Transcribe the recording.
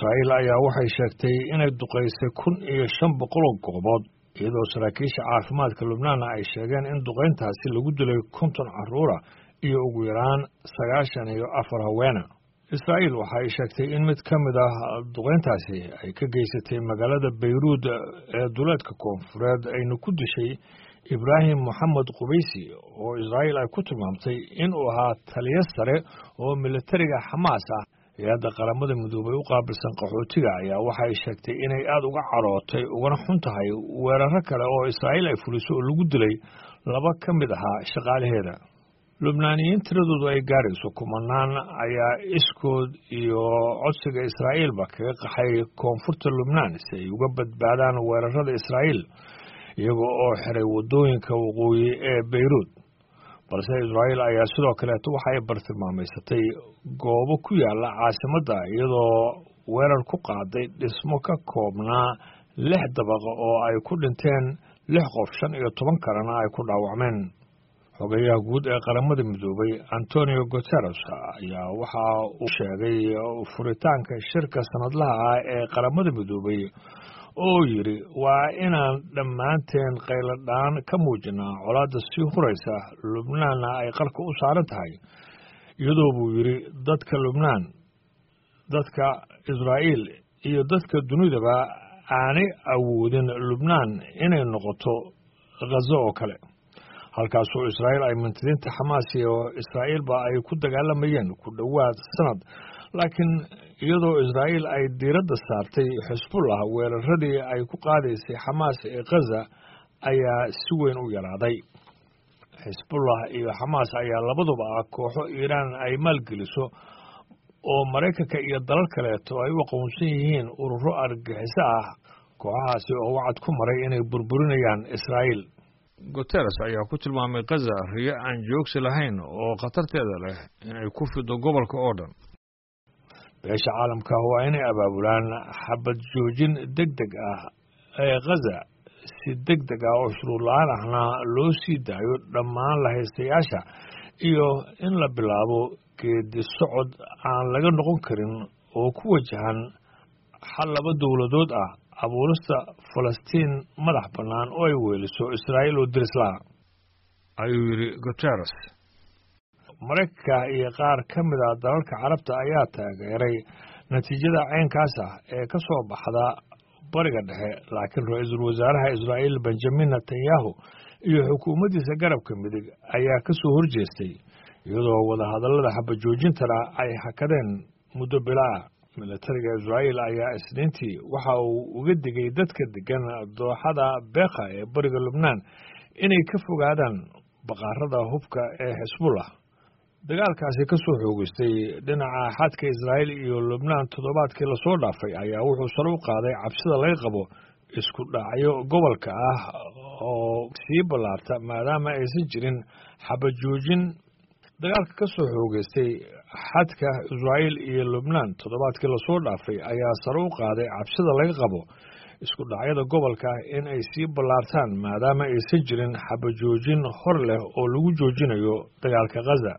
Israa'iil ayaa waxay sheegtay inay duqeysay 1,500 goobood iyadoo saraakiisha caafimaadka Lubnaan ay sheegeen in duqeyntaasi lagu dilay 50 carruur iyo ugu yaraan 94 haween. Israa'iil waxay sheegtay in mid ka mid ah duqeyntaasi ay ka geysatay magaalada Beirut ee duleedka koonfureed ayna ku dishay Ibrahim Mohamed Qubaysi oo Israa'iil ay ku tilmaamtay in uu ahaa taliye sare oo militariga Xamaas ah. Hay'adda qaramada midoobay u qaabilsan qaxootiga ayaa waxay sheegtay inay aad uga carootay ugana xun tahay weeraro kale oo Israa'iil ay fuliso oo lagu dilay 2 ka mid ah shaqaalaheeda. Lubnaaniyiin tiradoodu ay gaarayso kumanaan ayaa iskood iyo codsiga Israa'iilba kaga qaxay koonfurta Lubnaan si ay uga badbaadaan weerarada Israa'iil iyaga oo xiray wadooyinka waqooyi ee Beirut. balse Israa'iil ayaa sidoo kale waxay bartilmaameysatay goobo ku yaala caasimadda iyadoo weerar ku qaaday dhismo ka koobnaa 6 dabaq oo ay ku dhinteen 6 qof 15 kalena ay ku dhaawacmeen. Xogayaha guud ee qaramada midoobay Antonio Guterres ayaa waxa uu sheegay furitaanka shirka sanadlaha ah ee qaramada midoobay oo yiri waa inaan dhammaanteen qayladaan ka muujinaa colaadda sii huraysa Lubnaan ay qarka u saaran tahay iyadoo buu yiri dadka Lubnaan, dadka Israa'iil iyo dadka dunidaba aanay awoodin Lubnaan inay noqoto Gaza oo kale. halkaasoo Israa'iil ay mintidiinta Xamaas iyo Israa'iilba ay ku dagaalamayeen ku dhowaad sanad, laakiin iyadoo Israa'iil ay diiradda saartay Xisbullah weeraradii ay ku qaadaysay Xamaas ee Gaza ayaa si weyn u yaraaday. Xisbullah iyo Xamaas ayaa labaduba kooxo Iiraan ay maalgeliso oo Mareykanka iyo dalal kaleeto ay u aqoonsan yihiin ururo argagixiso ah. kooxahaasi oo wacad ku maray inay burburinayaan Israa'iil. Guterres ayaa ku tilmaamay Gaza riyo aan joogsi lahayn oo khatarteeda leh inay ku fido gobolka oo dhan. beesha caalamka waa inay abaabulaan xabad joojin degdeg ah ee Gaza si degdeg ah oo shuruud la'aan ahna loo sii daayo dhammaan lahaystayaasha iyo in la bilaabo geedi socod aan laga noqon karin oo ku wajahan xal 2 dowladood ah, abuurista Falastiin madax bannaan oo ay weeliso Israa'iil oo diris la ayuu yiri Guterres. Mareykanka iyo qaar ka mid ah dalalka Carabta ayaa taageeray natiijada caynkaas ah ee ka soo baxda bariga dhexe, laakiin ra'iisul wasaaraha Israa'iil Benjamin Netanyahu iyo xukuumaddiisa garabka midig ayaa ka soo horjeestay iyadoo wadahadallada xabad joojintana ay hakadeen muddo bilaa. militariga Israa'iil ayaa Isniintii waxa uu uga digay dadka degan dooxada Beqa ee bariga Lubnaan inay ka fogaadaan baqarada hubka ee Xisbullah. dagaalkaasi ka soo xoogaystay dhinaca xadka Israa'iil iyo Lubnaan toddobaadkii la soo dhaafay ayaa wuxuu sare u qaaday cabsida laga qabo isku dhacyo gobolka ah oo sii ballaarta maadaama aysan jirin xabad joojin. dagaalka ka soo xoogaystay xadka Israa'iil iyo Lubnaan toddobaadkii la soo dhaafay ayaa sare u qaaday cabsida laga qabo isku dhacyada gobolka in ay sii ballaartaan maadaama aysan jirin xabad joojin hor leh oo lagu joojinayo dagaalka Gaza.